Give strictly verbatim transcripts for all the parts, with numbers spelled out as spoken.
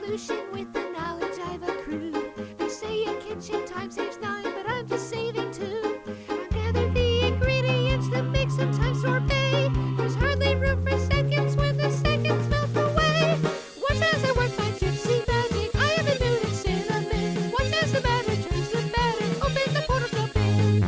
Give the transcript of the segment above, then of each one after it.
solution with the knowledge I've accrued. They say a kitchen time saves nine, but I'm just saving two. I've gathered the ingredients to make some time sorbet. There's hardly room for seconds when the seconds melt away. Watch as I work my gypsy magic. I have a new cinnamon. Watch as the batter turns the batter. Open the portal, jump in.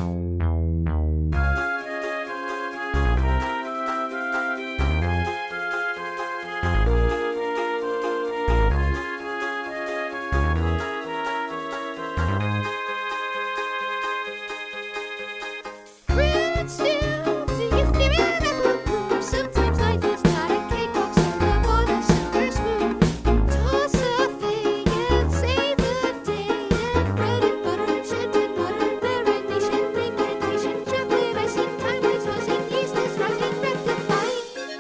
Friends, do you feel it? Boom, boom. Sometimes life is not a cakewalk, serve on a silver spoon. Toss a thing and save the day. And bread and butter, enchanted butter, marination, incantation, chocolate icing, time is buzzing, yeast is rising, rectifying.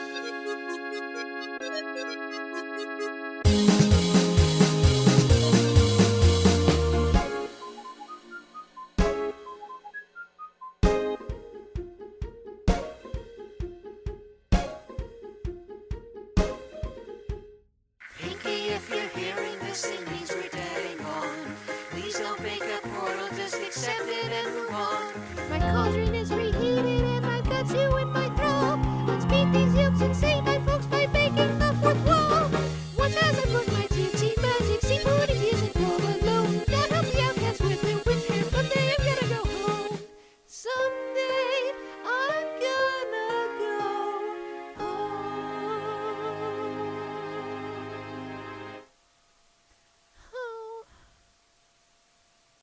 Pinky, if you're hearing this, it means we're dead and gone. Please don't make a portal, just accept it and move on. My cauldron is re